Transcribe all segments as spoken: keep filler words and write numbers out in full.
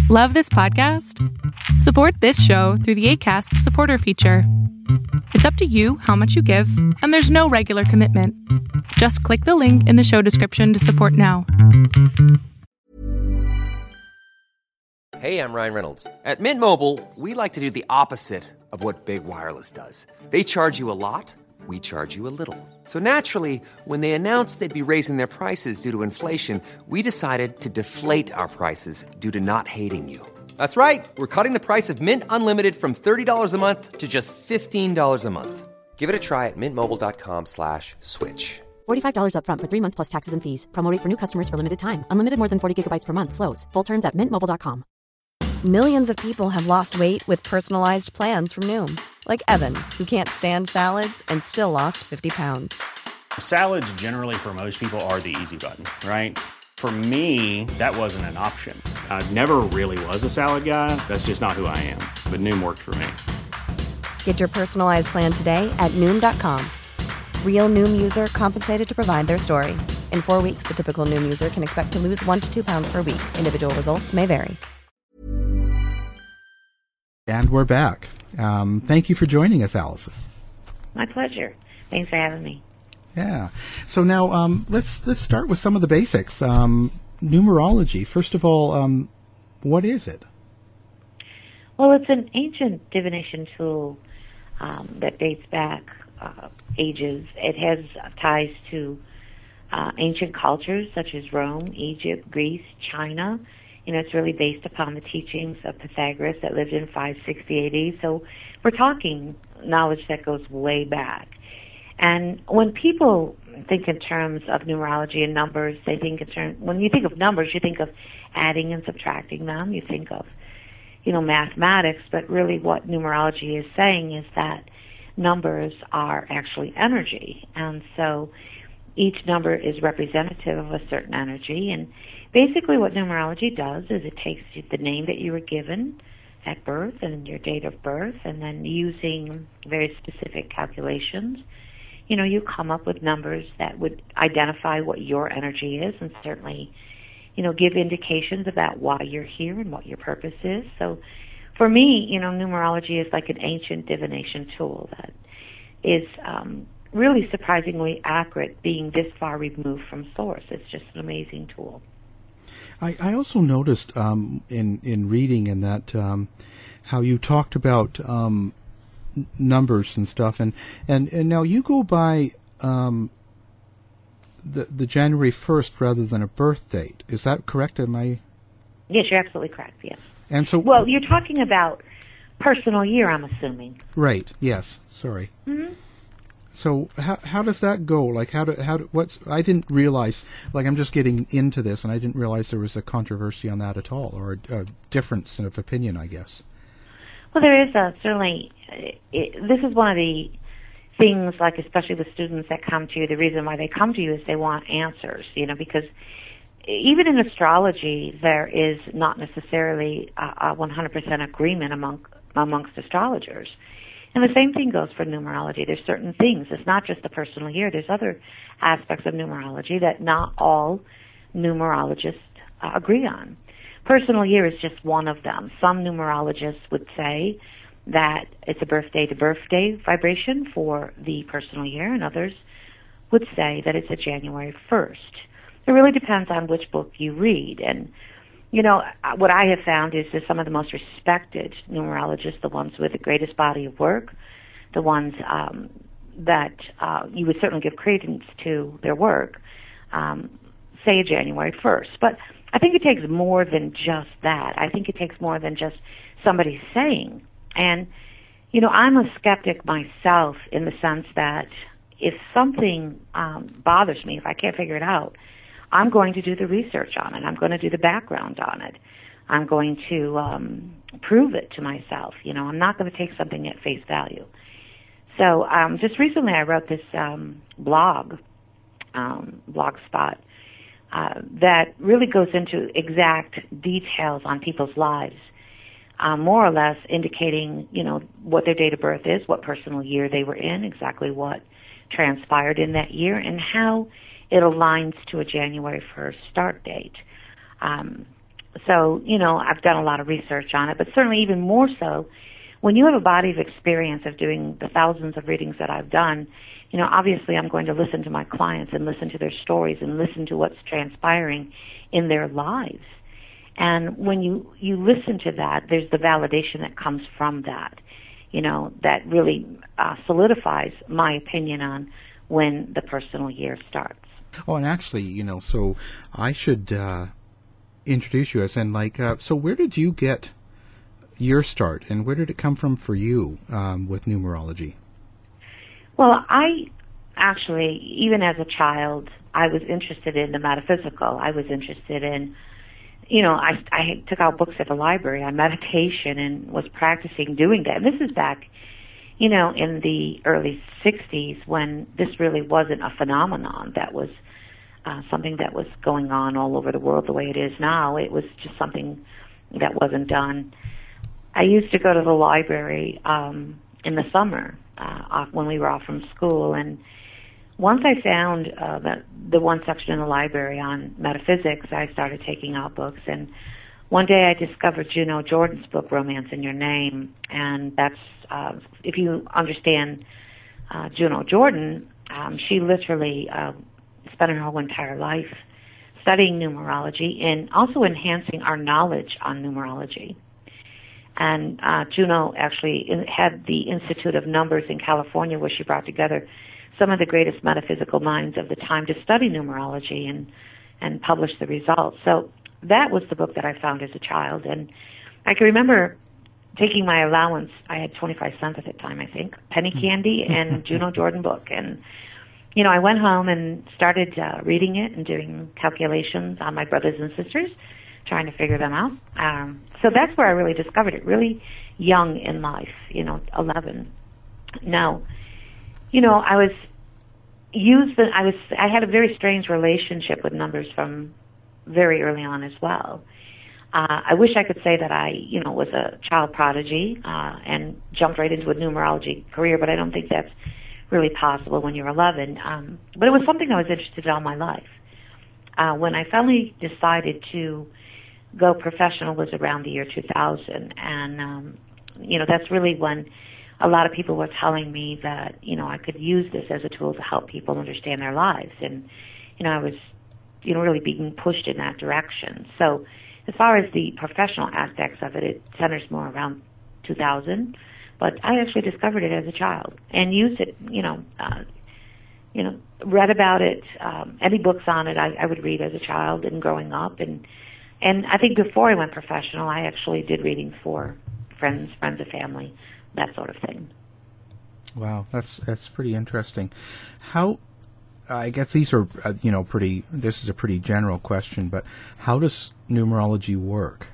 Love this podcast? Support this show through the Acast supporter feature. It's up to you how much you give, and there's no regular commitment. Just click the link in the show description to support now. Hey, I'm Ryan Reynolds. At Mint Mobile, we like to do the opposite of what Big Wireless does. They charge you a lot, we charge you a little. So naturally, when they announced they'd be raising their prices due to inflation, we decided to deflate our prices due to not hating you. That's right. We're cutting the price of Mint Unlimited from thirty dollars a month to just fifteen dollars a month. Give it a try at mintmobile.com slash switch. forty-five dollars up front for three months plus taxes and fees. Promo rate for new customers for limited time. Unlimited more than forty gigabytes per month. Slows full terms at mint mobile dot com. Millions of people have lost weight with personalized plans from Noom. Like Evan, who can't stand salads and still lost fifty pounds. Salads generally for most people are the easy button, right? For me, that wasn't an option. I never really was a salad guy. That's just not who I am. But Noom worked for me. Get your personalized plan today at Noom dot com. Real Noom user compensated to provide their story. In four weeks, the typical Noom user can expect to lose one to two pounds per week. Individual results may vary. And we're back. Um, thank you for joining us, Allison. My pleasure. Thanks for having me. Yeah. So now um, let's let's start with some of the basics. Um, numerology. First of all, um, what is it? Well, it's an ancient divination tool um, that dates back uh, ages. It has ties to uh, ancient cultures such as Rome, Egypt, Greece, China. You know, it's really based upon the teachings of Pythagoras that lived in five sixty A D. So we're talking knowledge that goes way back. And when people think in terms of numerology and numbers, they think in terms, when you think of numbers, you think of adding and subtracting them. You think of, you know, mathematics, but really what numerology is saying is that numbers are actually energy. And so each number is representative of a certain energy. And basically what numerology does is it takes the name that you were given at birth and your date of birth, and then using very specific calculations, you know, you come up with numbers that would identify what your energy is and certainly, you know, give indications about why you're here and what your purpose is. So for me, you know, numerology is like an ancient divination tool that is um, really surprisingly accurate, being this far removed from source. It's just an amazing tool. I, I also noticed um, in in reading in that um, how you talked about um, n- numbers and stuff, and, and, and now you go by um, the the January first rather than a birth date. Is that correct? Am I? Yes, you're absolutely correct. Yes. And so, well, you're talking about personal year, I'm assuming. Right. Yes. Sorry. Mm-hmm. So how how does that go? Like how do how do, what's I didn't realize, like I'm just getting into this and I didn't realize there was a controversy on that at all, or a, a difference of opinion, I guess. Well, there is a, certainly. It, this is one of the things, like especially with students that come to you. The reason why they come to you is they want answers, you know, because even in astrology there is not necessarily a, a one hundred percent agreement among amongst astrologers. And the same thing goes for numerology. There's certain things. It's not just the personal year. There's other aspects of numerology that not all numerologists uh, agree on. Personal year is just one of them. Some numerologists would say that it's a birthday to birthday vibration for the personal year, and others would say that it's a January first. It really depends on which book you read. And you know, what I have found is that some of the most respected numerologists, the ones with the greatest body of work, the ones um, that uh, you would certainly give credence to their work, um, say January first. But I think it takes more than just that. I think it takes more than just somebody saying. And, you know, I'm a skeptic myself in the sense that if something um, bothers me, if I can't figure it out, I'm going to do the research on it. I'm going to do the background on it. I'm going to um, prove it to myself. You know, I'm not going to take something at face value. So um, just recently I wrote this um, blog, um, Blogspot, uh, that really goes into exact details on people's lives, uh, more or less indicating, you know, what their date of birth is, what personal year they were in, exactly what transpired in that year, and how it aligns to a January first start date. Um, so, you know, I've done a lot of research on it, but certainly even more so, when you have a body of experience of doing the thousands of readings that I've done, you know, obviously I'm going to listen to my clients and listen to their stories and listen to what's transpiring in their lives. And when you, you listen to that, there's the validation that comes from that, you know, that really uh, solidifies my opinion on when the personal year starts. Oh, and actually, you know, so I should uh, introduce you as, and like, uh, so where did you get your start, and where did it come from for you um, with numerology? Well, I actually, even as a child, I was interested in the metaphysical. I was interested in, you know, I, I took out books at the library on meditation and was practicing doing that. And this is back, you know, in the early sixties when this really wasn't a phenomenon that was uh, something that was going on all over the world the way it is now. It was just something that wasn't done. I used to go to the library um, in the summer uh, off when we were off from school, and once I found uh, that the one section in the library on metaphysics, I started taking out books. And one day I discovered Juno Jordan's book, Romance in Your Name, and that's uh, if you understand uh, Juno Jordan, um, she literally uh, spent her whole entire life studying numerology and also enhancing our knowledge on numerology. And uh, Juno actually in, had the Institute of Numbers in California, where she brought together some of the greatest metaphysical minds of the time to study numerology and, and publish the results. So that was the book that I found as a child. And I can remember taking my allowance. I had twenty-five cents at the time, I think, penny candy and Juno Jordan book. And, you know, I went home and started uh, reading it and doing calculations on my brothers and sisters, trying to figure them out. Um, so that's where I really discovered it, really young in life, you know, eleven. Now, you know, I was used. The, I was. I had a very strange relationship with numbers from very early on as well. Uh, I wish I could say that I, you know, was a child prodigy uh, and jumped right into a numerology career, but I don't think that's really possible when you're eleven. Um, but it was something I was interested in all my life. Uh, when I finally decided to go professional was around the year two thousand, and um, you know, that's really when a lot of people were telling me that, you know, I could use this as a tool to help people understand their lives. And, you know, I was, you know, really being pushed in that direction. So as far as the professional aspects of it, it centers more around two thousand. But I actually discovered it as a child and used it, you know, uh, you know, read about it, um, any books on it I, I would read as a child and growing up. And, and I think before I went professional, I actually did readings for friends, friends of family, that sort of thing. Wow, that's that's pretty interesting. How, I guess these are, uh, you know, pretty, this is a pretty general question, but how does numerology work?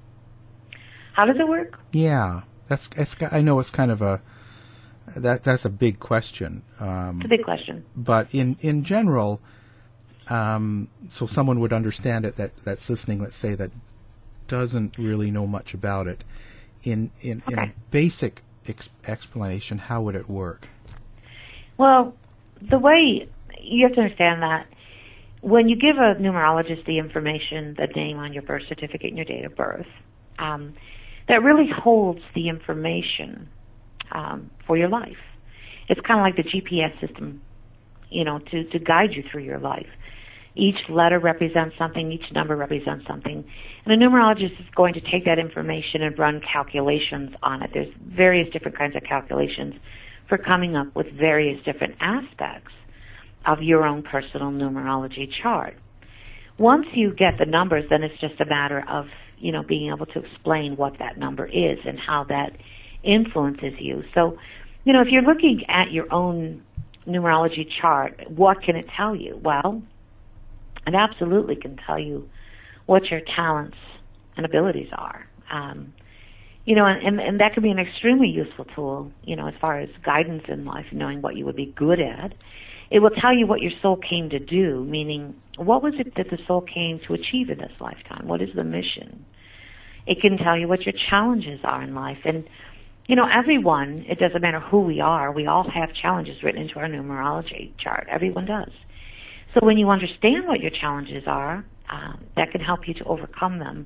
How does it work? Yeah, that's, it's, I know it's kind of a, that that's a big question. Um, it's a big question. But in, in general, um, so someone would understand it that, that's listening, let's say, that doesn't really know much about it. In, in, okay. in a basic ex- explanation, how would it work? Well, the way you have to understand that when you give a numerologist the information, the name on your birth certificate and your date of birth, um, that really holds the information um, for your life. It's kind of like the G P S system, you know, to, to guide you through your life. Each letter represents something, each number represents something. And a numerologist is going to take that information and run calculations on it. There's various different kinds of calculations for coming up with various different aspects of your own personal numerology chart. Once you get the numbers, then it's just a matter of, you know, being able to explain what that number is and how that influences you. So, you know, if you're looking at your own numerology chart, what can it tell you? Well, it absolutely can tell you what your talents and abilities are. Um, you know, and, and that can be an extremely useful tool, you know, as far as guidance in life, knowing what you would be good at. It will tell you what your soul came to do, meaning what was it that the soul came to achieve in this lifetime? What is the mission? It can tell you what your challenges are in life. And, you know, everyone, it doesn't matter who we are, we all have challenges written into our numerology chart. Everyone does. So when you understand what your challenges are, um, that can help you to overcome them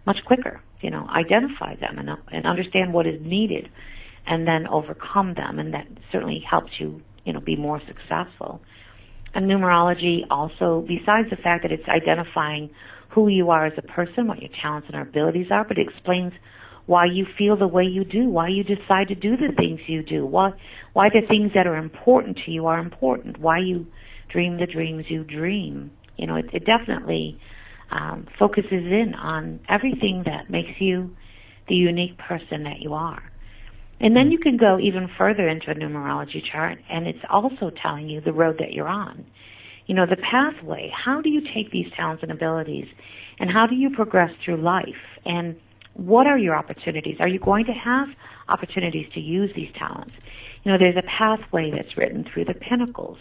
much quicker. You know, identify them and, and understand what is needed, and then overcome them, and that certainly helps you, you know, be more successful. And numerology also, besides the fact that it's identifying who you are as a person, what your talents and abilities are, but it explains why you feel the way you do, why you decide to do the things you do, why why the things that are important to you are important, why you dream the dreams you dream. You know, it, it definitely um, focuses in on everything that makes you the unique person that you are. And then you can go even further into a numerology chart, and it's also telling you the road that you're on. You know, the pathway. How do you take these talents and abilities, and how do you progress through life? And what are your opportunities? Are you going to have opportunities to use these talents? You know, there's a pathway that's written through the pinnacles.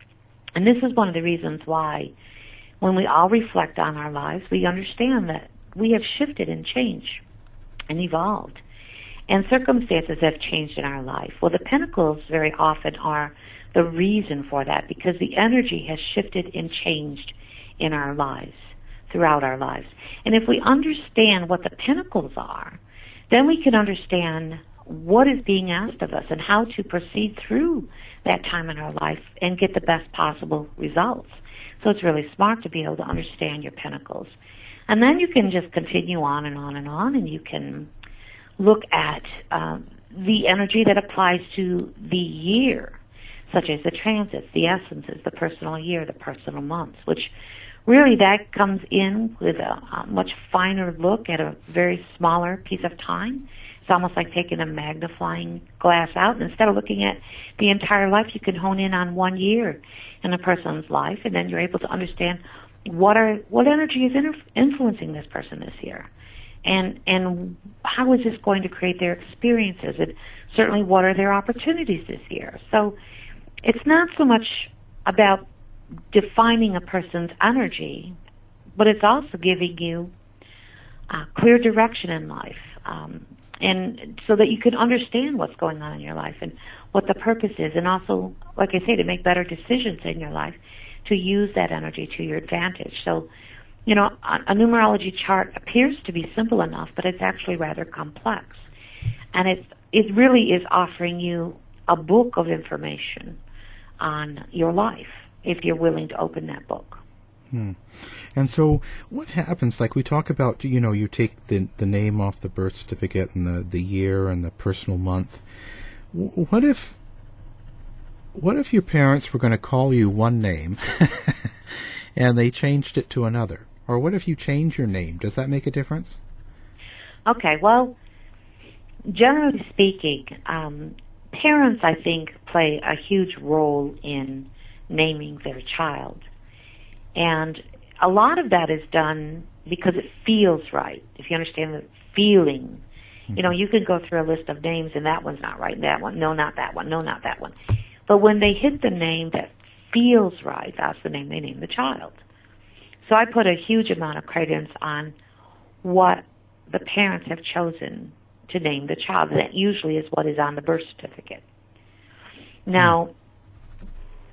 And this is one of the reasons why when we all reflect on our lives, we understand that we have shifted and changed and evolved. And circumstances have changed in our life. Well, the pinnacles very often are the reason for that, because the energy has shifted and changed in our lives, throughout our lives. And if we understand what the pinnacles are, then we can understand what is being asked of us and how to proceed through that time in our life and get the best possible results. So it's really smart to be able to understand your pinnacles. And then you can just continue on and on and on, and you can look at um, the energy that applies to the year, such as the transits, the essences, the personal year, the personal months, which really that comes in with a, a much finer look at a very smaller piece of time. It's almost like taking a magnifying glass out, and instead of looking at the entire life, you can hone in on one year in a person's life, and then you're able to understand what are what energy is inter- influencing this person this year. And and how is this going to create their experiences? And certainly, what are their opportunities this year? So it's not so much about defining a person's energy, but it's also giving you uh, clear direction in life, um, and so that you can understand what's going on in your life and what the purpose is, and also, like I say, to make better decisions in your life, to use that energy to your advantage. So, you know, a, a numerology chart appears to be simple enough, but it's actually rather complex. And it, it really is offering you a book of information on your life, if you're willing to open that book. Hmm. And so what happens, like we talk about, you know, you take the the name off the birth certificate and the, the year and the personal month. What if, what if your parents were going to call you one name and they changed it to another? Or what if you change your name? Does that make a difference? Okay, well, generally speaking, um, parents, I think, play a huge role in naming their child. And a lot of that is done because it feels right. If you understand the feeling, mm-hmm. you know, you can go through a list of names and that one's not right, that one, no, not that one, no, not that one. But when they hit the name that feels right, that's the name they name the child. So I put a huge amount of credence on what the parents have chosen to name the child. That usually is what is on the birth certificate. Now, mm.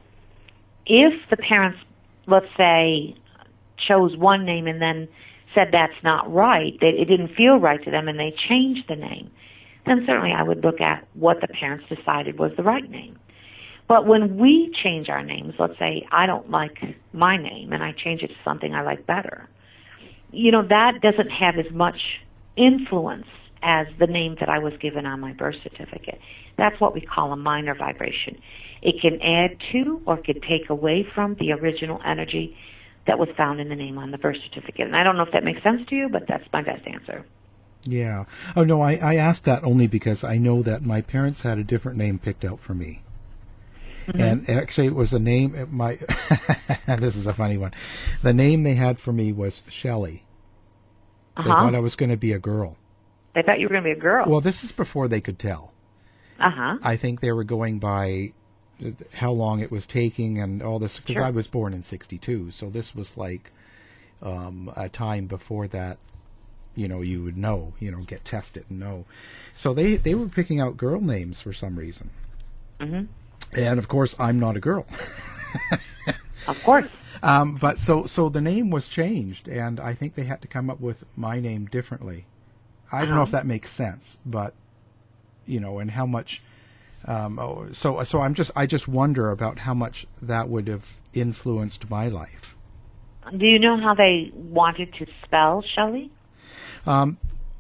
if the parents, let's say, chose one name and then said that's not right, that it didn't feel right to them, and they changed the name, then certainly I would look at what the parents decided was the right name. But when we change our names, let's say I don't like my name and I change it to something I like better, you know, that doesn't have as much influence as the name that I was given on my birth certificate. That's what we call a minor vibration. It can add to or can take away from the original energy that was found in the name on the birth certificate. And I don't know if that makes sense to you, but that's my best answer. Yeah. Oh, no, I, I asked that only because I know that my parents had a different name picked out for me. Mm-hmm. And actually it was a name, my this is a funny one. The name they had for me was Shelley. They uh-huh. thought I was going to be a girl. They thought you were going to be a girl. Well, this is before they could tell. Uh-huh. I think they were going by how long it was taking and all this, because sure. I was born in sixty-two, so this was like um, a time before that, you know, you would know, you know, get tested and know. So they, they were picking out girl names for some reason. Mm-hmm. And, of course, I'm not a girl. Of course. Um, but so so the name was changed, and I think they had to come up with my name differently. I don't know if that makes sense, but you know, and how much. Um, oh, so so I'm just I just wonder about how much that would have influenced my life. Do you know how they wanted to spell Shelley? Um,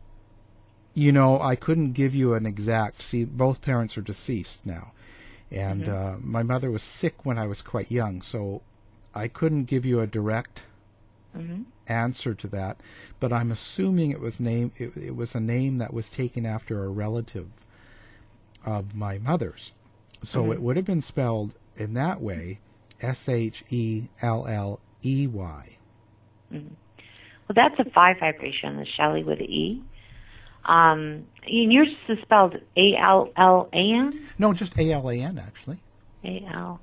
you know, I couldn't give you an exact. See, both parents are deceased now, and mm-hmm. uh, my mother was sick when I was quite young, so I couldn't give you a direct mm-hmm. answer to that. But I'm assuming it was name. It, it was a name that was taken after a relative of my mother's, so mm-hmm. it would have been spelled in that way, S H E L L E Y. Mm-hmm. Well, that's a five vibration, the Shelley with an E. Um, and yours is spelled A L L A N? No, just A L A N, actually. A L.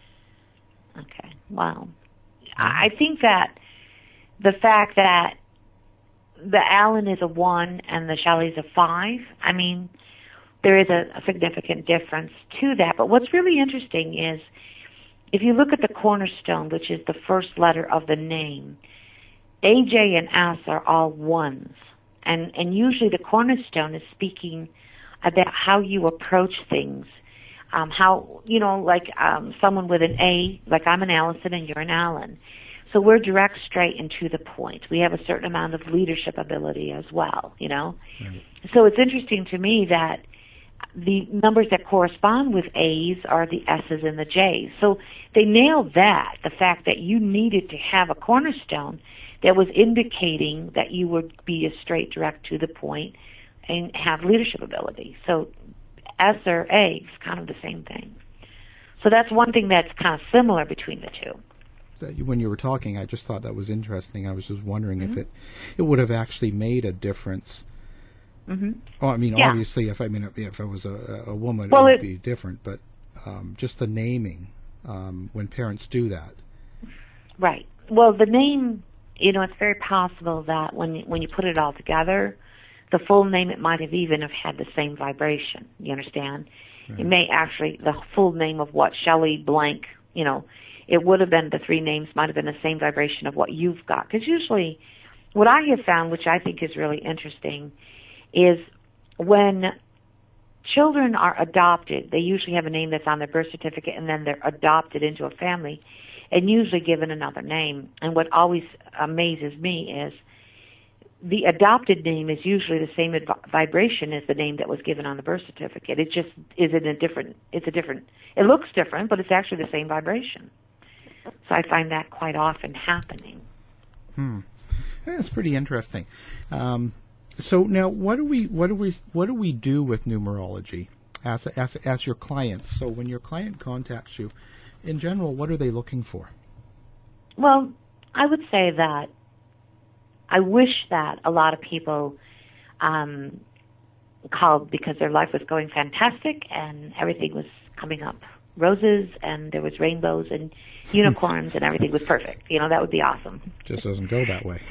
Okay, wow. I think that the fact that the Allen is a one and the Shelley's a five, I mean, there is a, a significant difference to that. But what's really interesting is if you look at the cornerstone, which is the first letter of the name, A, J, and S are all ones. And, and usually the cornerstone is speaking about how you approach things. Um, how, you know, like um, someone with an A, like I'm an Allison and you're an Allen. So we're direct, straight, and to the point. We have a certain amount of leadership ability as well, you know. Right. So it's interesting to me that the numbers that correspond with A's are the S's and the J's. So they nailed that, the fact that you needed to have a cornerstone that was indicating that you would be a straight, direct, to the point and have leadership ability. So S or A is kind of the same thing. So that's one thing that's kind of similar between the two. When you were talking, I just thought that was interesting. I was just wondering mm-hmm. if it it would have actually made a difference. Mm-hmm. Oh, I mean, yeah. obviously, if I mean if I was a, a woman, well, it would it, be different. But um, just the naming, um, when parents do that, right? Well, the name, you know, it's very possible that when you, when you put it all together, the full name, it might have even have had the same vibration. You understand? Right. It may actually the full name of what Shelley blank, you know, it would have been the three names might have been the same vibration of what you've got. Because usually, what I have found, which I think is really interesting, is when children are adopted, they usually have a name that's on their birth certificate, and then they're adopted into a family and usually given another name. And what always amazes me is the adopted name is usually the same adv- vibration as the name that was given on the birth certificate. It just is in a different, it's a different, it looks different, but it's actually the same vibration. So I find that quite often happening. Hmm. That's pretty interesting. Um, So now, what do we what do we what do we do with numerology as as as your clients? So when your client contacts you, in general, what are they looking for? Well, I would say that I wish that a lot of people um, called because their life was going fantastic and everything was coming up roses and there was rainbows and unicorns and everything was perfect. You know, that would be awesome. Just doesn't go that way.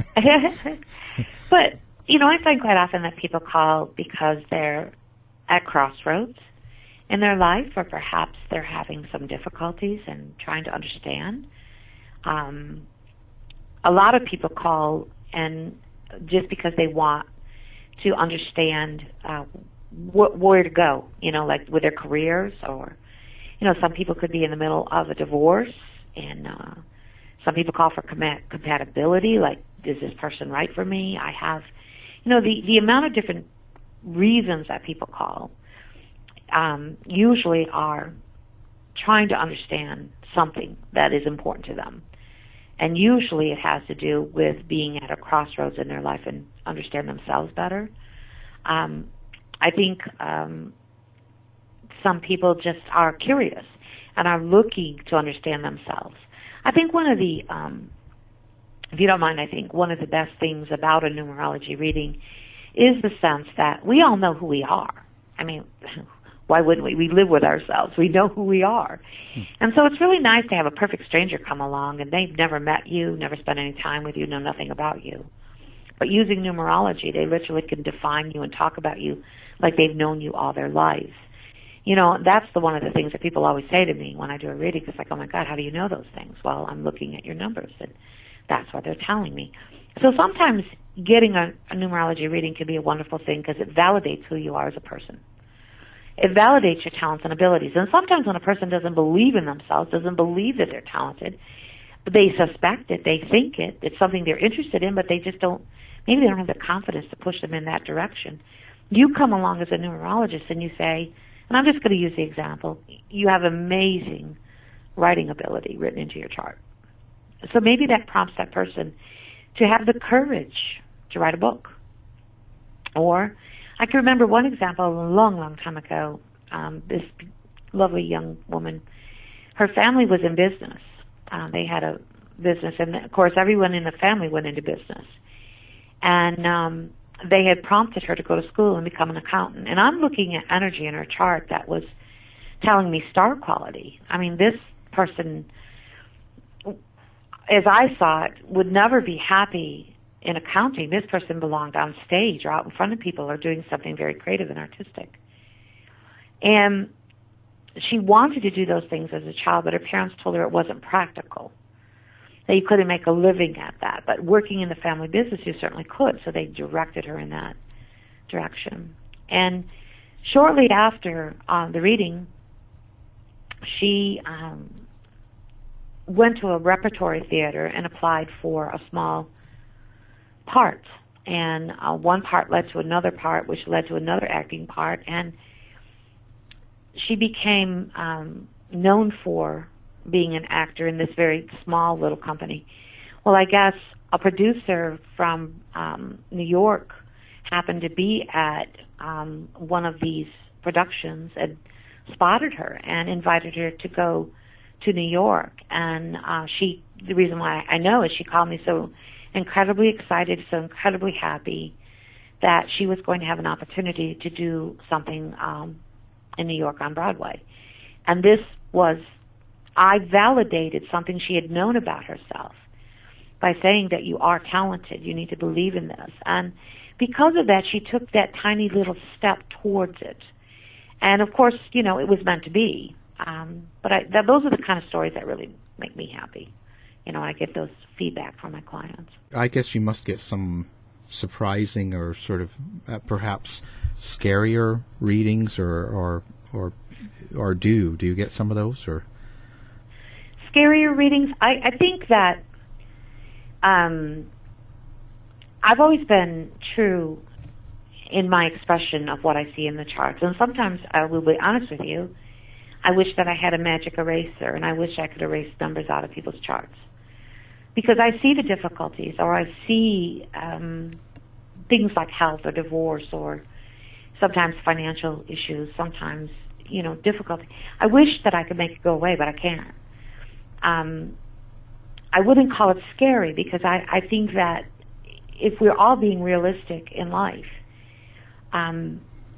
But you know, I find quite often that people call because they're at crossroads in their life, or perhaps they're having some difficulties and trying to understand. Um, a lot of people call and just because they want to understand uh, wh- where to go, you know, like with their careers, or, you know, some people could be in the middle of a divorce, and uh, some people call for com- compatibility, like, is this person right for me? I have... You know, the, the amount of different reasons that people call um, usually are trying to understand something that is important to them. And usually it has to do with being at a crossroads in their life and understand themselves better. Um, I think um, some people just are curious and are looking to understand themselves. I think one of the... Um, If you don't mind, I think one of the best things about a numerology reading is the sense that we all know who we are. I mean, why wouldn't we? We live with ourselves. We know who we are. Hmm. And so it's really nice to have a perfect stranger come along, and they've never met you, never spent any time with you, know nothing about you. But using numerology, they literally can define you and talk about you like they've known you all their lives. You know, that's the one of the things that people always say to me when I do a reading. It's like, oh my God, how do you know those things? Well, I'm looking at your numbers, and that's what they're telling me. So sometimes getting a, a numerology reading can be a wonderful thing because it validates who you are as a person. It validates your talents and abilities. And sometimes when a person doesn't believe in themselves, doesn't believe that they're talented, but they suspect it, they think it, it's something they're interested in, but they just don't, maybe they don't have the confidence to push them in that direction. You come along as a numerologist and you say, and I'm just going to use the example, you have amazing writing ability written into your chart. So maybe that prompts that person to have the courage to write a book. Or I can remember one example a long, long time ago. Um, this lovely young woman, her family was in business. Uh, they had a business, and of course everyone in the family went into business. And um, they had prompted her to go to school and become an accountant. And I'm looking at energy in her chart that was telling me star quality. I mean, this person, as I saw it, would never be happy in accounting. This person belonged on stage or out in front of people or doing something very creative and artistic. And she wanted to do those things as a child, but her parents told her it wasn't practical, that you couldn't make a living at that. But working in the family business, you certainly could, so they directed her in that direction. And shortly after um, the reading, she um, went to a repertory theater and applied for a small part. And uh, one part led to another part, which led to another acting part, and she became um, known for being an actor in this very small little company. Well, I guess a producer from um, New York happened to be at um, one of these productions and spotted her and invited her to go to New York. And uh, she, the reason why I know is she called me so incredibly excited, so incredibly happy that she was going to have an opportunity to do something um, in New York on Broadway. And this was, I validated something she had known about herself by saying that you are talented, you need to believe in this. And because of that, she took that tiny little step towards it. And of course, you know, it was meant to be. Um, but I, that, those are the kind of stories that really make me happy. You know, I get those feedback from my clients. I guess you must get some surprising or sort of uh, perhaps scarier readings, or or or or do do you get some of those? Or scarier readings? I, I think that um, I've always been true in my expression of what I see in the charts, and sometimes I will be honest with you, I wish that I had a magic eraser, and I wish I could erase numbers out of people's charts. Because I see the difficulties, or I see um, things like health or divorce, or sometimes financial issues, sometimes, you know, difficulty. I wish that I could make it go away, but I can't. Um, I wouldn't call it scary, because I, I think that if we're all being realistic in life, um,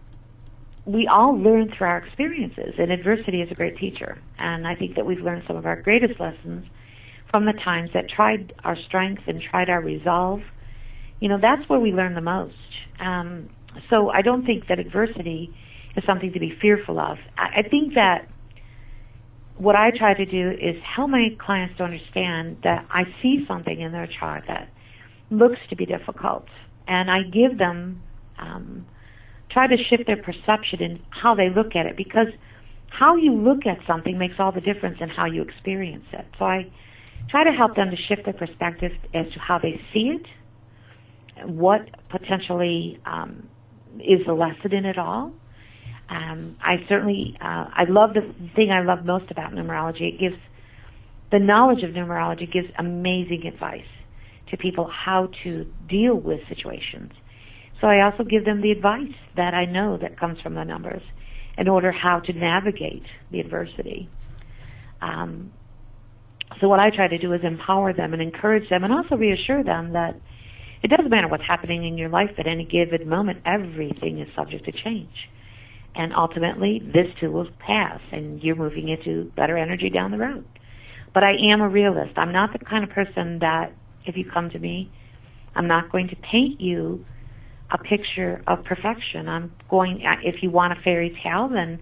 we all learn through our experiences, and adversity is a great teacher. And I think that we've learned some of our greatest lessons from the times that tried our strength and tried our resolve. You know, that's where we learn the most. Um, so I don't think that adversity is something to be fearful of. I, I think that what I try to do is help my clients to understand that I see something in their chart that looks to be difficult, and I give them, um, try to shift their perception in how they look at it, because how you look at something makes all the difference in how you experience it. So I try to help them to shift their perspective as to how they see it, what potentially um, is the lesson in it all. Um, I certainly, uh, I love the thing I love most about numerology. It gives, the knowledge of numerology gives amazing advice to people how to deal with situations. So I also give them the advice that I know that comes from the numbers in order how to navigate the adversity. Um, so what I try to do is empower them and encourage them, and also reassure them that it doesn't matter what's happening in your life at any given moment. Everything is subject to change. And ultimately, this too will pass, and you're moving into better energy down the road. But I am a realist. I'm not the kind of person that, if you come to me, I'm not going to paint you a picture of perfection. I'm going, if you want a fairy tale, then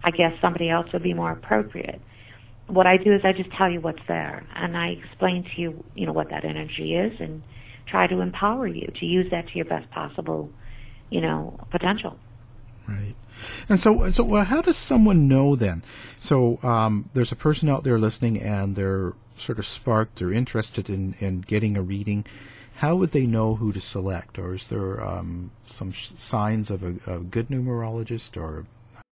I guess somebody else would be more appropriate. What I do is I just tell you what's there, and I explain to you, you know, what that energy is, and try to empower you to use that to your best possible, you know, potential. Right. And so, so well, how does someone know then? So um, there's a person out there listening, and they're sort of sparked, they're interested in, in getting a reading. How would they know who to select? Or is there um, some sh- signs of a, a good numerologist? Or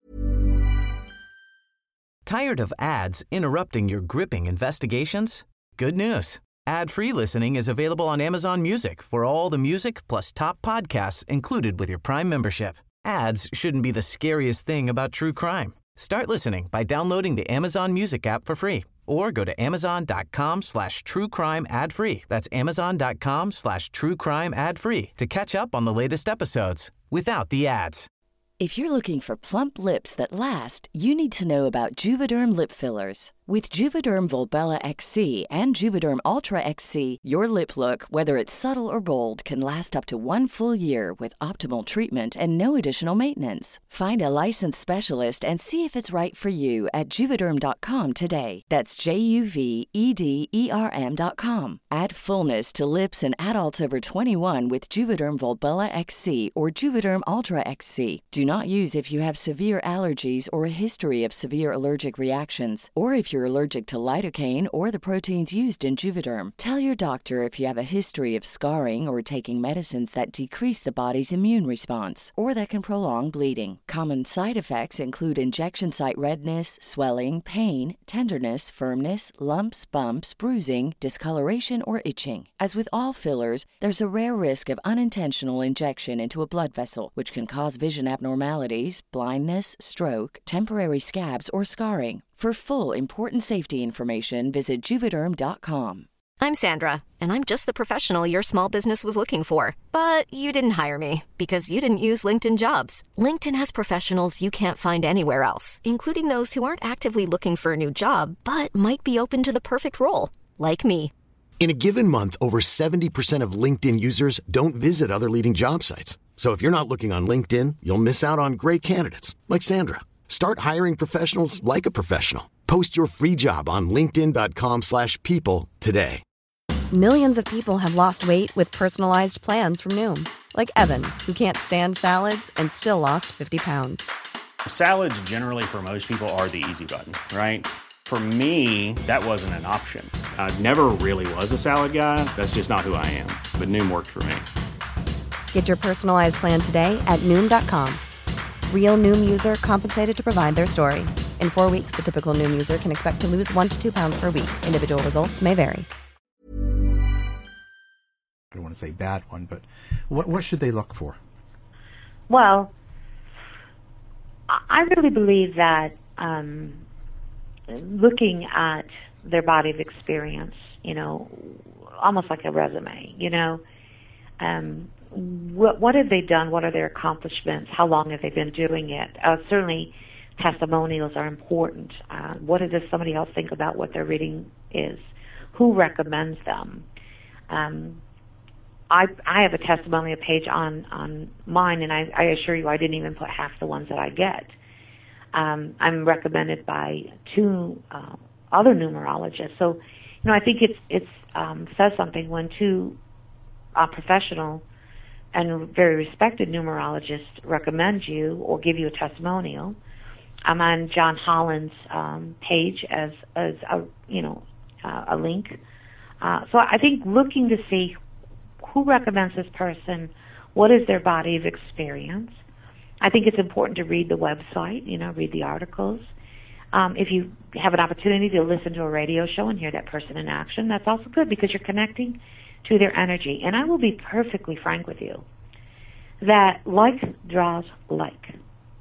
Tired of ads interrupting your gripping investigations? Good news. Ad-free listening is available on Amazon Music for all the music plus top podcasts included with your Prime membership. Ads shouldn't be the scariest thing about true crime. Start listening by downloading the Amazon Music app for free or go to amazon.com slash true crime ad free. That's amazon.com slash true crime ad free to catch up on the latest episodes without the ads. If you're looking for plump lips that last, you need to know about Juvederm lip fillers. With Juvederm Volbella X C and Juvederm Ultra X C, your lip look, whether it's subtle or bold, can last up to one full year with optimal treatment and no additional maintenance. Find a licensed specialist and see if it's right for you at Juvederm dot com today. That's J U V E D E R M dot com. Add fullness to lips in adults over twenty-one with Juvederm Volbella X C or Juvederm Ultra X C. Do not use if you have severe allergies or a history of severe allergic reactions, or if you're allergic to lidocaine or the proteins used in Juvederm. Tell your doctor if you have a history of scarring or taking medicines that decrease the body's immune response or that can prolong bleeding. Common side effects include injection site redness, swelling, pain, tenderness, firmness, lumps, bumps, bruising, discoloration, or itching. As with all fillers, there's a rare risk of unintentional injection into a blood vessel, which can cause vision abnormalities, blindness, stroke, temporary scabs, or scarring. For full, important safety information, visit Juvederm dot com. I'm Sandra, and I'm just the professional your small business was looking for. But you didn't hire me because you didn't use LinkedIn Jobs. LinkedIn has professionals you can't find anywhere else, including those who aren't actively looking for a new job, but might be open to the perfect role, like me. In a given month, over seventy percent of LinkedIn users don't visit other leading job sites. So if you're not looking on LinkedIn, you'll miss out on great candidates, like Sandra. Start hiring professionals like a professional. Post your free job on linkedin.com slash people today. Millions of people have lost weight with personalized plans from Noom. Like Evan, who can't stand salads and still lost fifty pounds. Salads generally for most people are the easy button, right? For me, that wasn't an option. I never really was a salad guy. That's just not who I am. But Noom worked for me. Get your personalized plan today at Noom dot com. Real Noom user compensated to provide their story. In four weeks, the typical Noom user can expect to lose one to two pounds per week. Individual results may vary. I don't want to say bad one, but what what should they look for? Well, I really believe that um, looking at their body of experience, you know, almost like a resume, you know, um, what, what have they done? What are their accomplishments? How long have they been doing it? Uh, certainly, testimonials are important. Uh, what does somebody else think about what their reading is? Who recommends them? Um, I I have a testimonial page on, on mine, and I, I assure you I didn't even put half the ones that I get. Um, I'm recommended by two uh, other numerologists. So, you know, I think it's it's um, says something when two uh, professional and very respected numerologists recommend you or give you a testimonial. I'm on John Holland's um, page as as a you know uh, a link. Uh, so I think looking to see who recommends this person, what is their body of experience. I think it's important to read the website, you know, read the articles. Um, if you have an opportunity to listen to a radio show and hear that person in action, that's also good because you're connecting to their energy. And I will be perfectly frank with you that like draws like.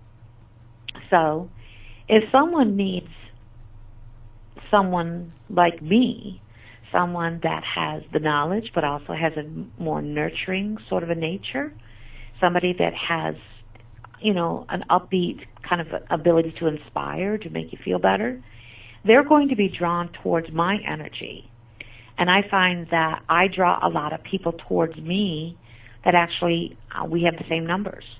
So if someone needs someone like me, someone that has the knowledge but also has a more nurturing sort of a nature, somebody that has, you know, an upbeat kind of ability to inspire, to make you feel better, they're going to be drawn towards my energy. And I find that I draw a lot of people towards me that actually uh, we have the same numbers.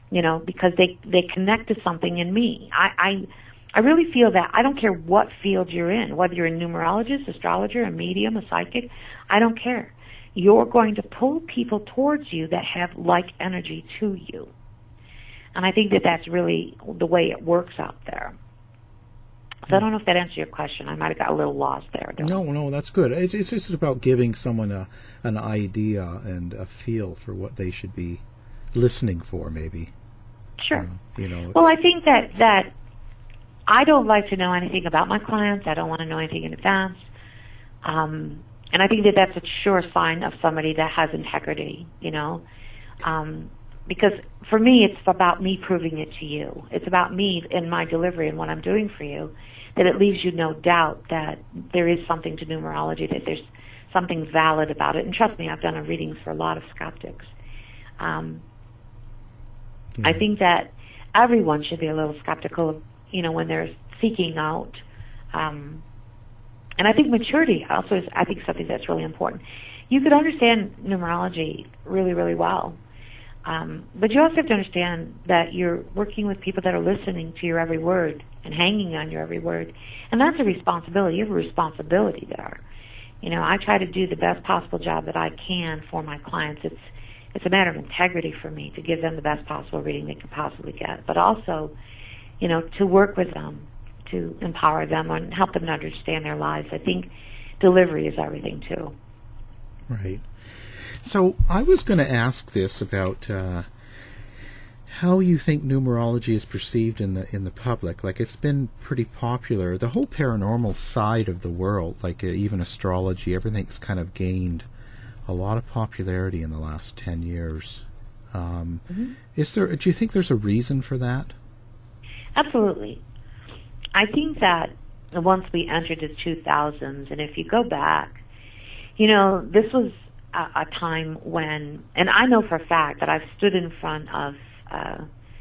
you know, because they, they connect to something in me. I, I, I really feel that I don't care what field you're in, whether you're a numerologist, astrologer, a medium, a psychic, I don't care. You're going to pull people towards you that have like energy to you. And I think that that's really the way it works out there. So I don't know if that answers your question. I might have got a little lost there. No, no, that's good. It's, it's just about giving someone a, an idea and a feel for what they should be listening for, maybe. Sure. Uh, you know. Well, I think that, that I don't like to know anything about my clients. I don't want to know anything in advance. Um, and I think that that's a sure sign of somebody that has integrity, you know. Um, because for me, it's about me proving it to you. It's about me and my delivery and what I'm doing for you, that it leaves you no doubt that there is something to numerology, that there's something valid about it. And trust me, I've done a readings for a lot of skeptics. Um, yeah. I think that everyone should be a little skeptical of, you know, when they're seeking out. Um, and I think maturity also is, I think, something that's really important. You could understand numerology really, really well. Um, but you also have to understand that you're working with people that are listening to your every word and hanging on your every word. And that's a responsibility. You have a responsibility there. You know, I try to do the best possible job that I can for my clients. It's it's a matter of integrity for me to give them the best possible reading they can possibly get, but also, you know, to work with them, to empower them and help them to understand their lives. I think delivery is everything, too. Right. So I was going to ask this about uh, how you think numerology is perceived in the in the public. Like, it's been pretty popular. The whole paranormal side of the world, like uh, even astrology, everything's kind of gained a lot of popularity in the last ten years. Um, mm-hmm. Is there? Do you think there's a reason for that? Absolutely. I think that once we entered the two thousands, and if you go back, you know, this was a, a time when, and I know for a fact that I've stood in front of uh,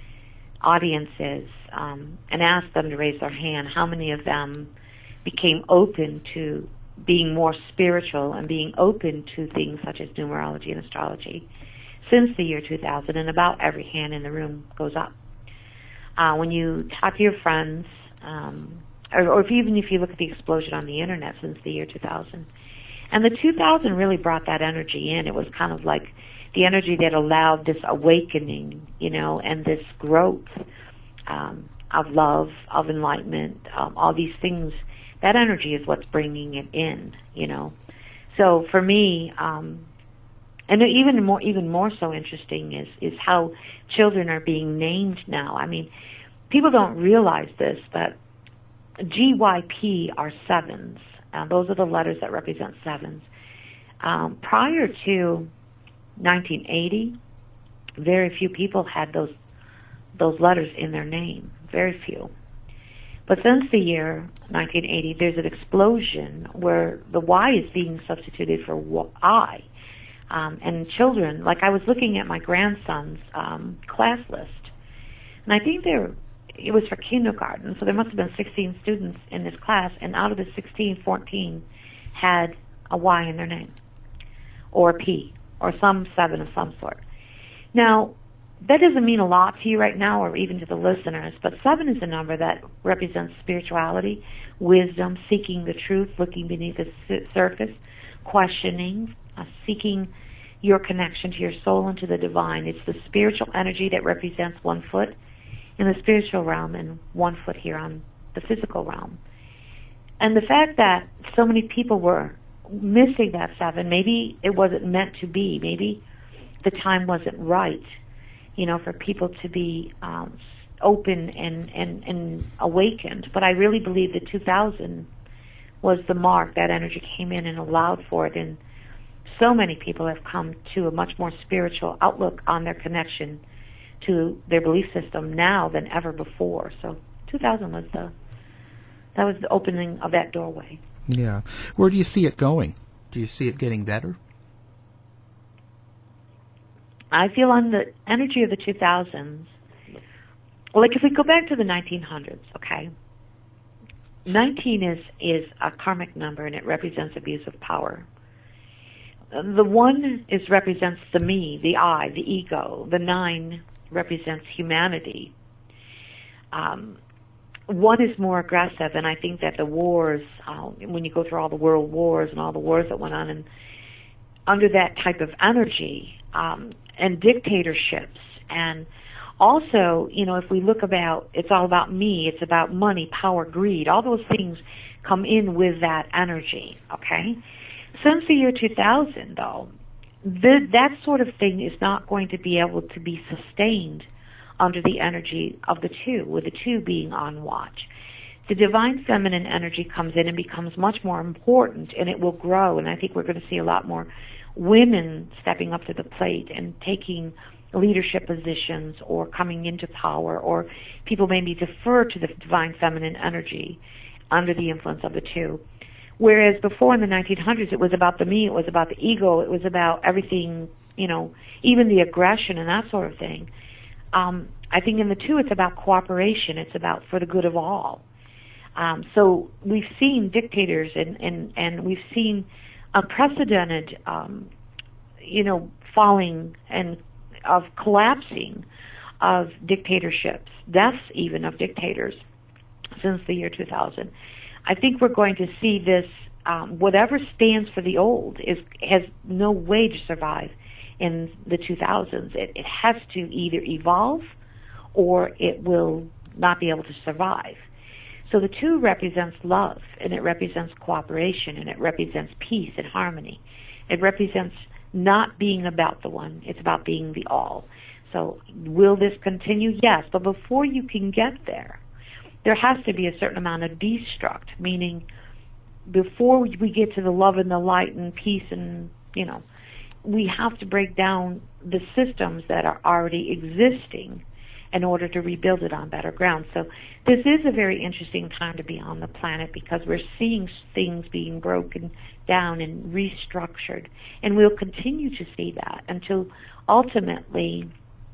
audiences um, and asked them to raise their hand how many of them became open to being more spiritual and being open to things such as numerology and astrology since the year two thousand, and about every hand in the room goes up. Uh, when you talk to your friends, um, or, or if even if you look at the explosion on the internet since the year two thousand, and the two thousand really brought that energy in. It was kind of like the energy that allowed this awakening, you know, and this growth um, of love, of enlightenment, um, all these things. That energy is what's bringing it in, you know. So for me, um, and even more, even more so interesting is is how children are being named now. I mean, people don't realize this, but G Y P are sevens. Uh, those are the letters that represent sevens. Um, prior to nineteen eighty, very few people had those those letters in their name. Very few. But since the year nineteen eighty, there's an explosion where the Y is being substituted for I. Um, and children, like I was looking at my grandson's um, class list, and I think there it was for kindergarten, so there must have been sixteen students in this class, and out of the sixteen, fourteen had a Y in their name, or a P, or some seven of some sort. Now, that doesn't mean a lot to you right now, or even to the listeners, but seven is a number that represents spirituality, wisdom, seeking the truth, looking beneath the surface, questioning, uh, seeking your connection to your soul and to the divine. It's the spiritual energy that represents one foot in the spiritual realm and one foot here on the physical realm. And the fact that so many people were missing that seven, maybe it wasn't meant to be, maybe the time wasn't right, you know, for people to be um, open and, and, and awakened. But I really believe that two thousand was the mark. That energy came in and allowed for it. And so many people have come to a much more spiritual outlook on their connection to their belief system now than ever before. So two thousand was the, that was the opening of that doorway. Yeah. Where do you see it going? Do you see it getting better? I feel on the energy of the two thousands, like if we go back to the nineteen hundreds, okay, nineteen is, is a karmic number, and it represents abuse of power. The one is represents the me, the I, the ego. The nine represents humanity. Um, one is more aggressive, and I think that the wars, uh, when you go through all the world wars and all the wars that went on, and under that type of energy, um, and dictatorships, and also, you know, if we look about, it's all about me, it's about money, power, greed, all those things come in with that energy, okay? Since the year two thousand, though, the, that sort of thing is not going to be able to be sustained under the energy of the two, with the two being on watch. The divine feminine energy comes in and becomes much more important, and it will grow, and I think we're going to see a lot more women stepping up to the plate and taking leadership positions or coming into power, or people maybe defer to the divine feminine energy under the influence of the two. Whereas before in the nineteen hundreds, it was about the me, it was about the ego, it was about everything, you know, even the aggression and that sort of thing. Um, I think in the two, it's about cooperation. It's about for the good of all. Um, so we've seen dictators and, and, and we've seen unprecedented, um, you know, falling and of collapsing of dictatorships, deaths even of dictators since the year two thousand. I think we're going to see this, um, whatever stands for the old is has no way to survive in the two thousands. It, it has to either evolve or it will not be able to survive. So the two represents love, and it represents cooperation, and it represents peace and harmony. It represents not being about the one, it's about being the all. So will this continue? Yes, but before you can get there, there has to be a certain amount of destruct, meaning before we get to the love and the light and peace and, you know, we have to break down the systems that are already existing in order to rebuild it on better ground. So this is a very interesting time to be on the planet because we're seeing things being broken down and restructured. And we'll continue to see that until ultimately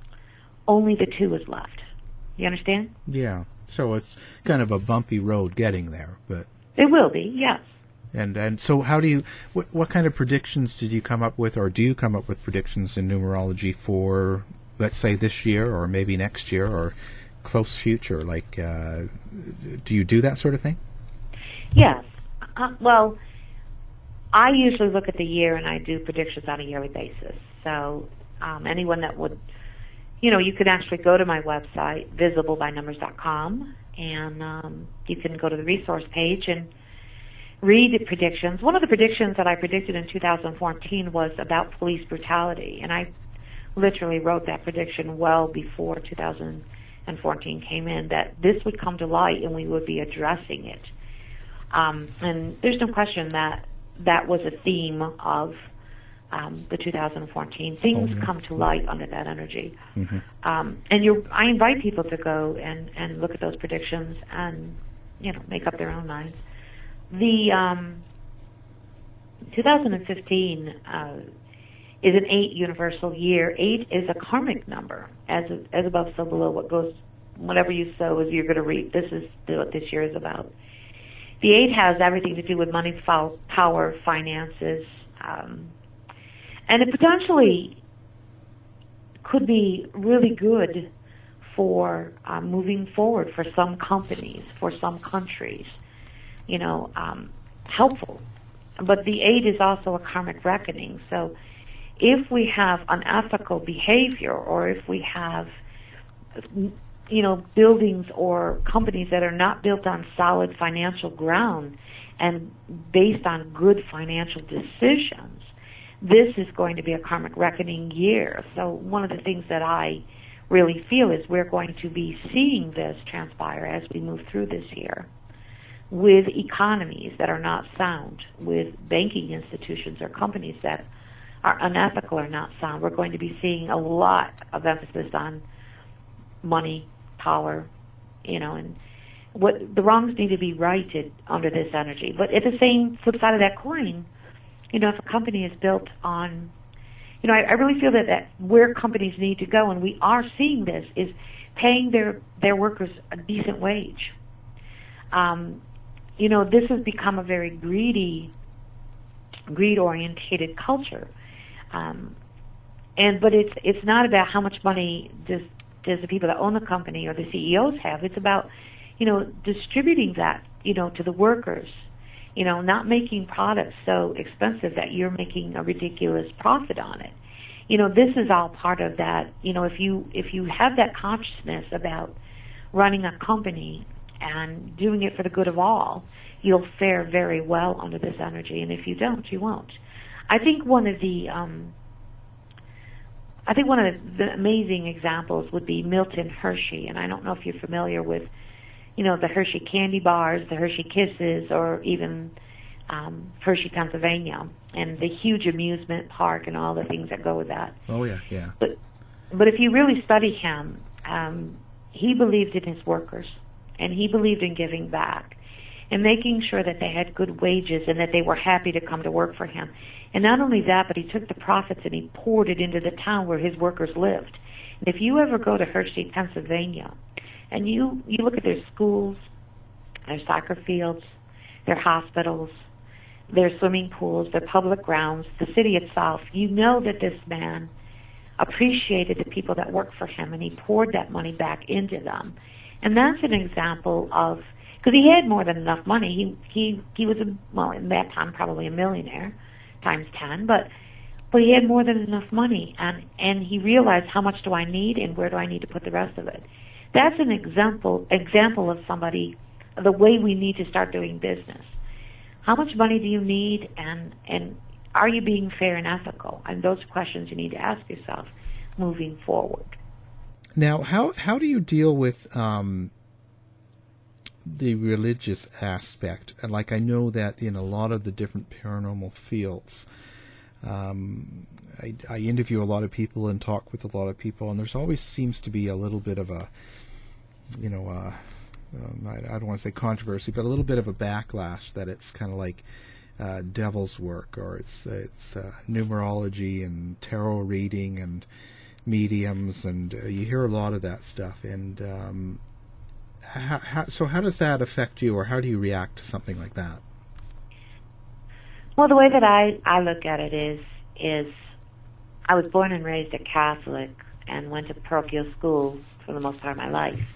only the two is left. You understand? Yeah. So it's kind of a bumpy road getting there, but it will be, yes. And and so how do you, what, what kind of predictions did you come up with, or do you come up with predictions in numerology for, let's say, this year or maybe next year or close future? Like, uh, do you do that sort of thing? Yes. Uh, well, I usually look at the year and I do predictions on a yearly basis. So um, anyone that would, you know, you could actually go to my website, visible by numbers dot com, and um, you can go to the resource page and read the predictions. One of the predictions that I predicted in two thousand fourteen was about police brutality, and I literally wrote that prediction well before two thousand fourteen came in, that this would come to light and we would be addressing it. Um, and there's no question that that was a theme of um, the two thousand fourteen. Things oh, yeah. come to light under that energy. Mm-hmm. Um, and you're, I invite people to go and, and look at those predictions and, you know, make up their own minds. The um, two thousand fifteen uh, is an eight universal year. Eight is a karmic number, as as above, so below. What goes, whatever you sow, is you're going to reap. This is what this year is about. The eight has everything to do with money, power, finances, um, and it potentially could be really good for uh, moving forward for some companies, for some countries. You know, um, helpful. But the eight is also a karmic reckoning. So if we have unethical behavior, or if we have, you know, buildings or companies that are not built on solid financial ground and based on good financial decisions, this is going to be a karmic reckoning year. So one of the things that I really feel is we're going to be seeing this transpire as we move through this year, with economies that are not sound, with banking institutions or companies that are unethical or not sound. We're going to be seeing a lot of emphasis on money, power, you know, and what the wrongs need to be righted under this energy. But at the same flip side of that coin, you know, if a company is built on, you know, I, I really feel that, that where companies need to go, and we are seeing this, is paying their, their workers a decent wage. Um, You know, this has become a very greedy, greed-orientated culture, um, and but it's it's not about how much money does does the people that own the company or the C E Os have. It's about, you know, distributing that, you know, to the workers, you know, not making products so expensive that you're making a ridiculous profit on it. You know, this is all part of that. You know, if you if you have that consciousness about running a company and doing it for the good of all, you'll fare very well under this energy. And if you don't, you won't. I think one of the um, I think one of the, the amazing examples would be Milton Hershey. And I don't know if you're familiar with, you know, the Hershey candy bars, the Hershey Kisses, or even um, Hershey, Pennsylvania, and the huge amusement park and all the things that go with that. Oh, yeah, yeah. But but if you really study him, um, he believed in his workers, and he believed in giving back and making sure that they had good wages and that they were happy to come to work for him. And not only that, but he took the profits and he poured it into the town where his workers lived. And if you ever go to Hershey, Pennsylvania, and you, you look at their schools, their soccer fields, their hospitals, their swimming pools, their public grounds, the city itself, you know that this man appreciated the people that worked for him, and he poured that money back into them. And that's an example of, because he had more than enough money. He he he was, a, well, in that time, probably a millionaire, times ten, but but he had more than enough money, and, and he realized, how much do I need, and where do I need to put the rest of it? That's an example example of somebody, the way we need to start doing business. How much money do you need, and and are you being fair and ethical? And those are questions you need to ask yourself moving forward. Now, how how do you deal with um, the religious aspect? And like, I know that in a lot of the different paranormal fields, um, I, I interview a lot of people and talk with a lot of people, and there's always seems to be a little bit of a, you know, uh, um, I, I don't want to say controversy, but a little bit of a backlash that it's kind of like uh, devil's work, or it's it's uh, numerology and tarot reading and mediums, and uh, you hear a lot of that stuff. And um, how, how, so how does that affect you, or how do you react to something like that? Well, the way that I, I look at it is, is I was born and raised a Catholic and went to parochial school for the most part of my life.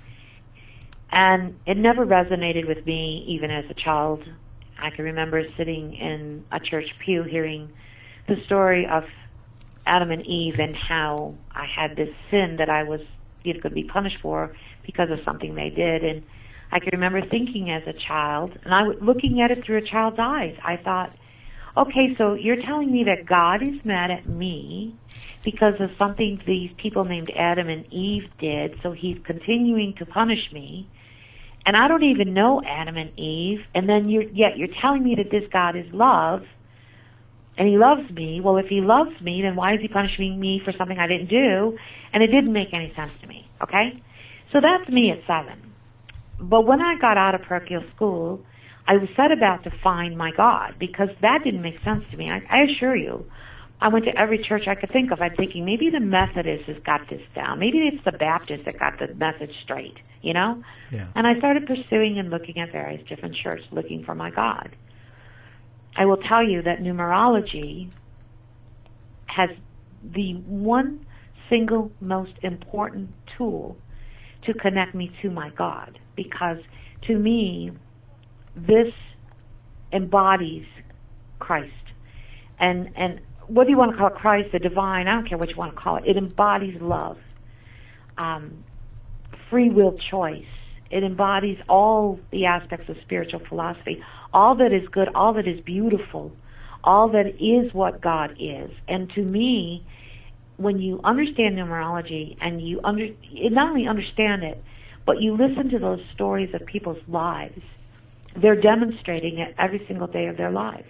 And it never resonated with me even as a child. I can remember sitting in a church pew hearing the story of Adam and Eve and how I had this sin that I was, you know, going to be punished for because of something they did. And I can remember thinking as a child, and I was looking at it through a child's eyes. I thought, okay, so you're telling me that God is mad at me because of something these people named Adam and Eve did, so he's continuing to punish me. And I don't even know Adam and Eve, and then you're, yet you're telling me that this God is love, and he loves me. Well, if he loves me, then why is he punishing me for something I didn't do? And it didn't make any sense to me, okay? So that's me at seven. But when I got out of parochial school, I was set about to find my God, because that didn't make sense to me. I, I assure you, I went to every church I could think of. I'm thinking, maybe the Methodists has got this down. Maybe it's the Baptists that got the message straight, you know? Yeah. And I started pursuing and looking at various different churches, looking for my God. I will tell you that numerology has the one single most important tool to connect me to my God, because to me, this embodies Christ. And and whether you want to call it Christ, the divine, I don't care what you want to call it, it embodies love, um, free will choice. It embodies all the aspects of spiritual philosophy, all that is good, all that is beautiful, all that is what God is. And to me, when you understand numerology and you under, not only understand it, but you listen to those stories of people's lives, they're demonstrating it every single day of their lives.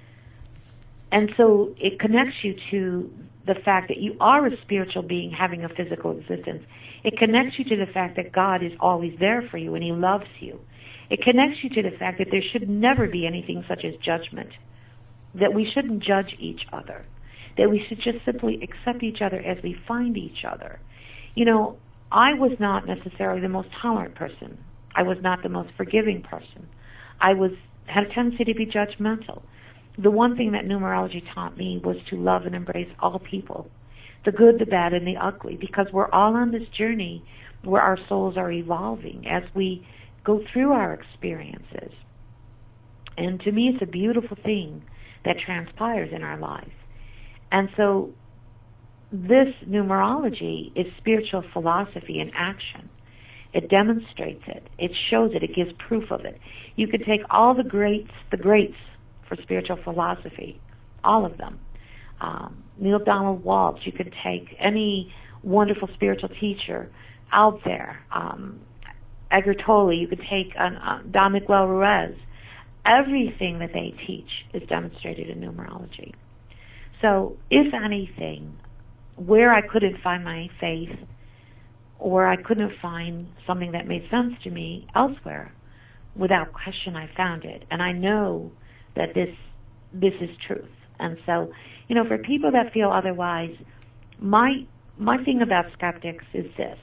And so it connects you to the fact that you are a spiritual being having a physical existence. It connects you to the fact that God is always there for you and he loves you. It connects you to the fact that there should never be anything such as judgment, that we shouldn't judge each other, that we should just simply accept each other as we find each other. You know, I was not necessarily the most tolerant person. I was not the most forgiving person. I was had a tendency to be judgmental. The one thing that numerology taught me was to love and embrace all people, the good, the bad, and the ugly, because we're all on this journey where our souls are evolving as we go through our experiences. And to me, it's a beautiful thing that transpires in our lives. And so this numerology is spiritual philosophy in action. It demonstrates it. It shows it. It gives proof of it. You could take all the greats, the greats for spiritual philosophy, all of them. Um, Neil Donald Walsh, you could take any wonderful spiritual teacher out there. Um, Edgar Tolle, you could take uh, uh, Don Miguel Ruiz. Everything that they teach is demonstrated in numerology. So, if anything, where I couldn't find my faith, or I couldn't find something that made sense to me elsewhere, without question I found it. And I know that this this is truth. And so, you know, for people that feel otherwise, my my thing about skeptics is this.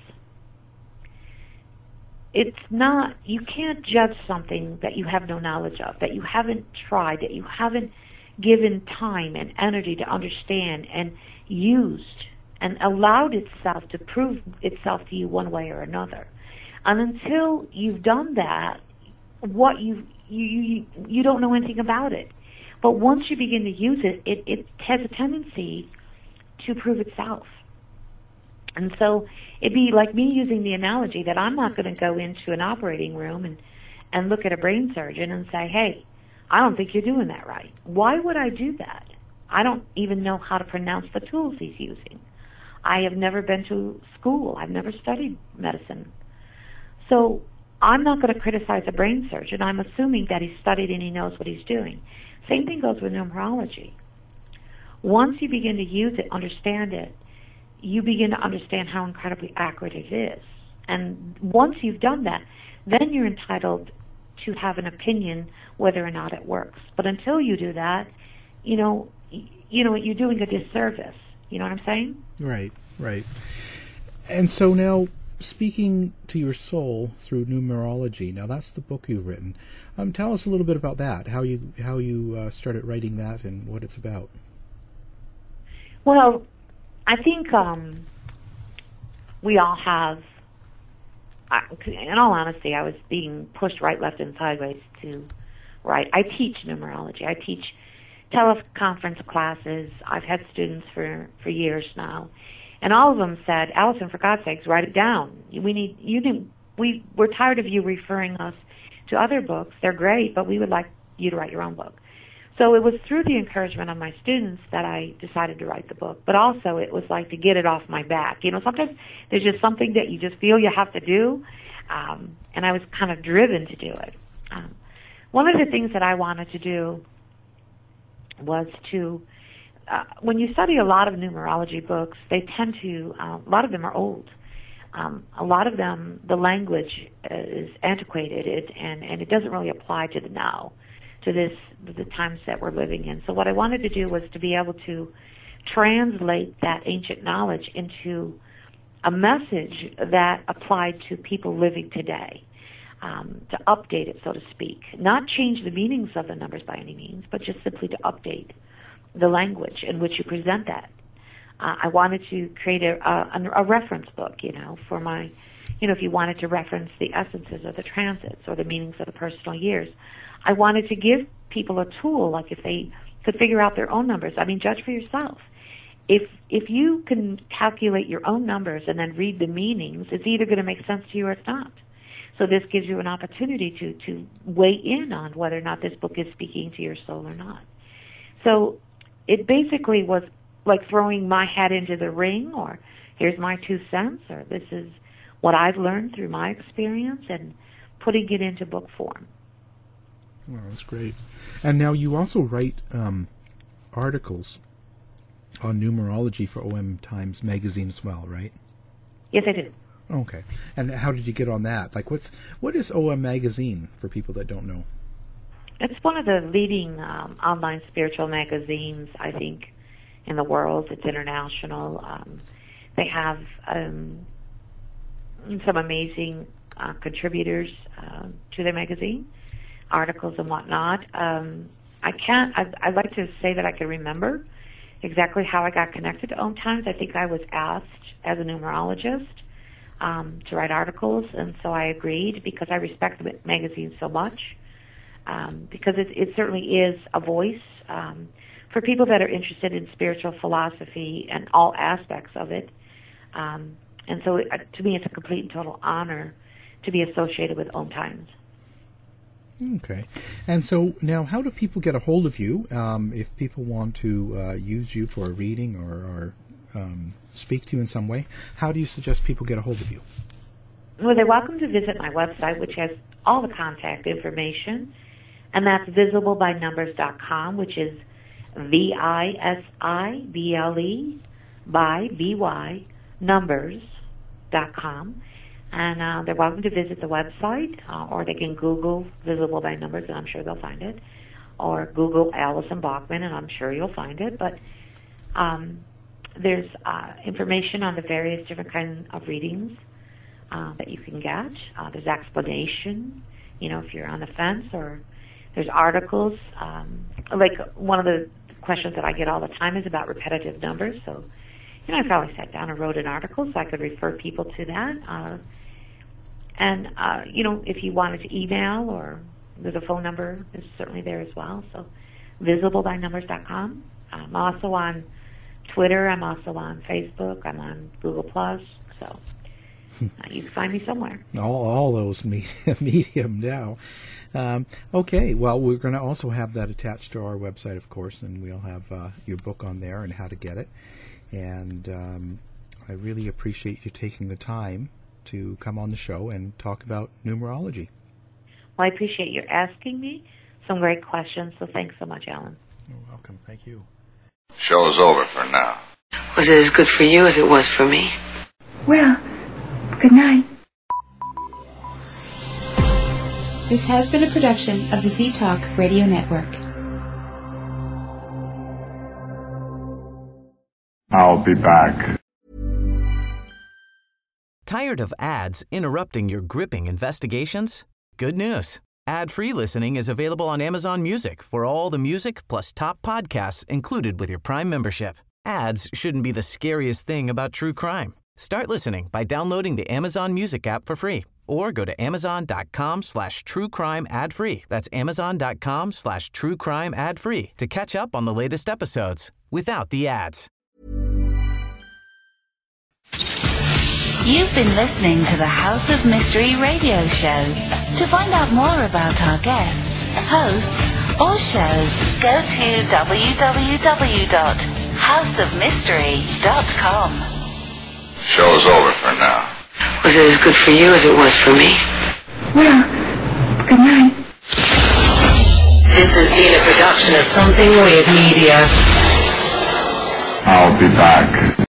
It's not, you can't judge something that you have no knowledge of, that you haven't tried, that you haven't given time and energy to understand and used and allowed itself to prove itself to you one way or another. And until you've done that, what you you you, you don't know anything about it. But once you begin to use it, it, it has a tendency to prove itself. And so it'd be like me using the analogy that I'm not going to go into an operating room and, and look at a brain surgeon and say, hey, I don't think you're doing that right. Why would I do that? I don't even know how to pronounce the tools he's using. I have never been to school. I've never studied medicine. So I'm not going to criticize a brain surgeon. I'm assuming that he's studied and he knows what he's doing. Same thing goes with numerology. Once you begin to use it, understand it, you begin to understand how incredibly accurate it is. And once you've done that, then you're entitled to have an opinion whether or not it works. But until you do that, you know, you know, you're doing a disservice. You know what I'm saying? Right, right. And so now, speaking to your soul through numerology. Now, that's the book you've written. Um, tell us a little bit about that. How you how you uh, started writing that and what it's about. Well, I think um, we all have. I, in all honesty, I was being pushed right, left, and sideways to write. I teach numerology. I teach teleconference classes. I've had students for, for years now, and all of them said, "Allison, for God's sakes, write it down. We need you. Need, we we're tired of you referring us to other books. They're great, but we would like you to write your own book." So it was through the encouragement of my students that I decided to write the book. But also it was like to get it off my back. You know, sometimes there's just something that you just feel you have to do, um, and I was kind of driven to do it. Um, one of the things that I wanted to do was to, uh, when you study a lot of numerology books, they tend to, uh, a lot of them are old. Um, a lot of them, the language is antiquated, it, and, and it doesn't really apply to the now, to this, the times that we're living in. So what I wanted to do was to be able to translate that ancient knowledge into a message that applied to people living today, um, to update it, so to speak. Not change the meanings of the numbers by any means, but just simply to update the language in which you present that. Uh, I wanted to create a, a, a reference book, you know, for my, you know, if you wanted to reference the essences of the transits or the meanings of the personal years. I wanted to give people a tool, like if they could figure out their own numbers. I mean, judge for yourself. If if you can calculate your own numbers and then read the meanings, it's either going to make sense to you or it's not. So this gives you an opportunity to, to weigh in on whether or not this book is speaking to your soul or not. So it basically was like throwing my hat into the ring, or here's my two cents, or this is what I've learned through my experience, and putting it into book form. Oh, that's great. And now you also write um, articles on numerology for O M Times magazine as well, right? Yes, I do. Okay. And how did you get on that? Like, what's what is O M magazine for people that don't know? It's one of the leading um, online spiritual magazines, I think, in the world. It's international. Um, they have um, some amazing uh, contributors uh, to their magazine, articles and whatnot. Um, I can't, I'd, I'd like to say that I can remember exactly how I got connected to Om Times. I think I was asked as a numerologist um, to write articles, and so I agreed because I respect the magazine so much, um, because it, it certainly is a voice um, for people that are interested in spiritual philosophy and all aspects of it. Um, and so it, to me, it's a complete and total honor to be associated with Om Times. Okay. And so now how do people get a hold of you um, if people want to uh, use you for a reading or, or um, speak to you in some way? How do you suggest people get a hold of you? Well, they're welcome to visit my website, which has all the contact information, and that's visible by numbers dot com, which is V I S I B L E by B Y numbers dot com. And uh, they're welcome to visit the website, uh, or they can Google Visible by Numbers, and I'm sure they'll find it. Or Google Alison Bachman, and I'm sure you'll find it. But um, there's uh, information on the various different kinds of readings uh, that you can get. Uh, there's explanation, you know, if you're on the fence, or there's articles. Um, like one of the questions that I get all the time is about repetitive numbers. So, you know, I probably sat down and wrote an article so I could refer people to that. Uh, and, uh, you know, if you wanted to email, or there's a phone number, it's certainly there as well. So visible by numbers dot com. I'm also on Twitter. I'm also on Facebook. I'm on Google Plus. So uh, you can find me somewhere. All, all those me- medium now. Um, okay, well, we're going to also have that attached to our website, of course, and we'll have uh, your book on there and how to get it. And um, I really appreciate you taking the time to come on the show and talk about numerology. Well, I appreciate you asking me some great questions, so thanks so much, Alan. You're welcome. Thank you. Show's over for now. Was it as good for you as it was for me? Well, good night. This has been a production of the Z-Talk Radio Network. I'll be back. Tired of ads interrupting your gripping investigations? Good news. Ad-free listening is available on Amazon Music for all the music plus top podcasts included with your Prime membership. Ads shouldn't be the scariest thing about true crime. Start listening by downloading the Amazon Music app for free or go to amazon.com slash true crime ad free. That's amazon.com slash true crime ad free to catch up on the latest episodes without the ads. You've been listening to the House of Mystery radio show. To find out more about our guests, hosts, or shows, go to w w w dot house of mystery dot com. Show's over for now. Was it as good for you as it was for me? Well, good night. This has been a production of Something Weird Media. I'll be back.